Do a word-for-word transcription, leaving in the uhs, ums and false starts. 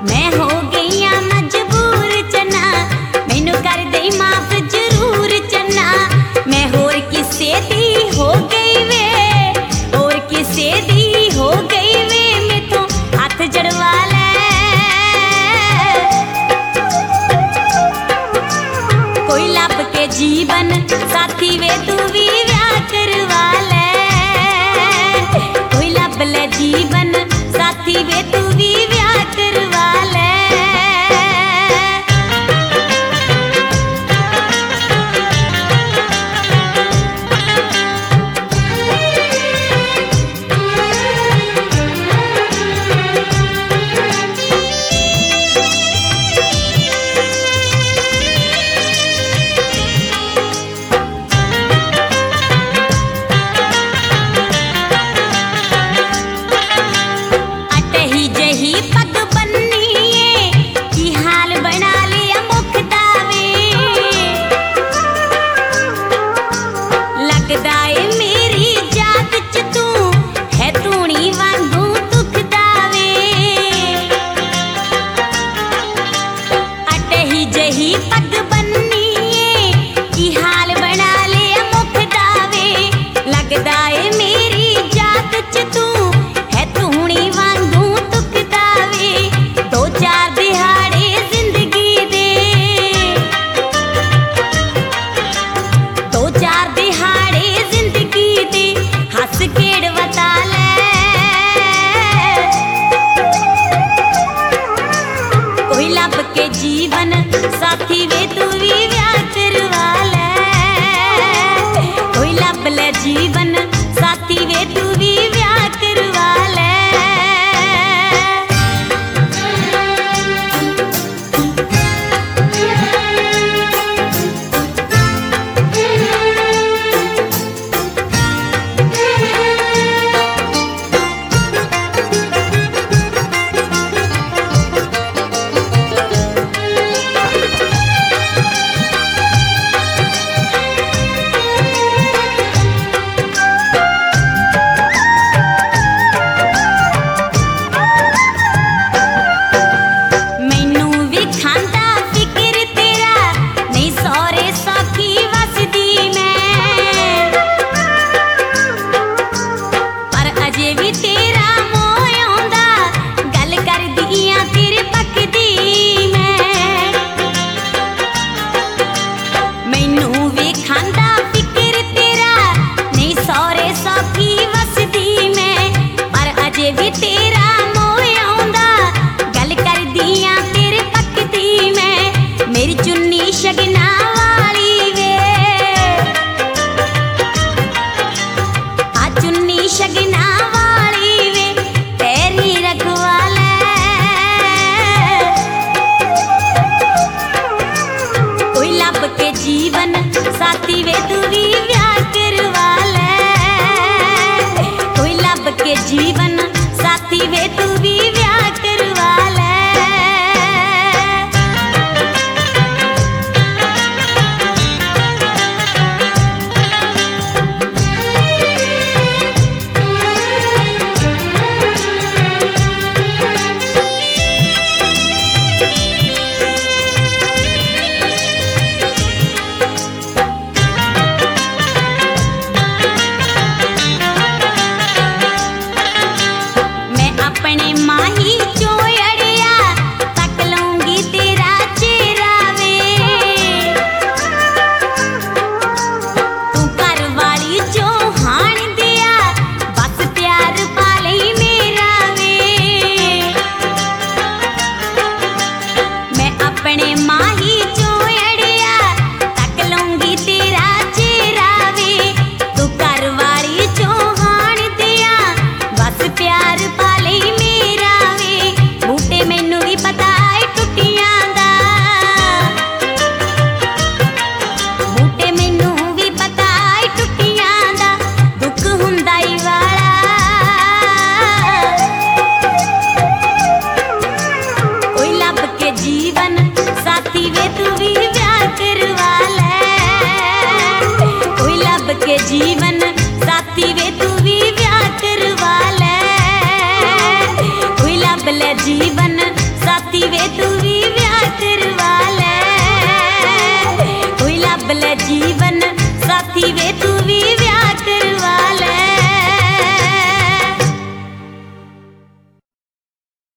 मैं हो गई आ मजबूर चन्ना, मैनू कर दे माफ जरूर चन्ना। मैं होर किसे दी हो गई वे, होर किसे दी हो गई वे, मैथों हाथ जड़वा ले। कोई लब के जीवन साथी वे तू भी ब्याह करवा ले। कोई लब ले जीवन साथी वे तू भी ब्याह करवा ले। पग बन्नी की हाल बना लिया मुख दावे, लगदा है मेरी जात च तू है तूणी वांगू तुक दावे। दो चार दिहाड़े जिंदगी दे, दो चार दिहाड़े जिंदगी दे, हस खेड़ वता ले। कोई लब के जीवन साथी वे तू भी ब्याह करवा ले। कोई लब ले जीवन साथी वे तू भी ब्याह करवा ले। शगना वाली वे आ चुन्नी शगना वाली वे तेरी रखवा ले। कोई लब के जीवन साथी वे तू भी ब्याह करवा ले। कोई लब के जीवन साथी वे तू भी ब्याह करवा ले। अपने माही चोयड़िया तक लूंगी तेरा चेहरा वे, तू घर वाली जो हाण दिया बस प्यार पाले मेरा वे। मैं अपने माही चोयड़िया तक लूंगी तेरा चेहरा वे, तू घर वाली जो हाण दिया बस प्यार पाले मेरा वे। बूटे मैनू भी पता है टुटियां दा, बूटे मैनू भी पता है टुटियां दा, दुख हुंदा ही वाला। कोई लब के जीवन साथी वे तू भी ब्याह करवा ले। कोई लब के जीवन साथी वे तू भी ब्याह करवा ले। कोई लब ले जीवन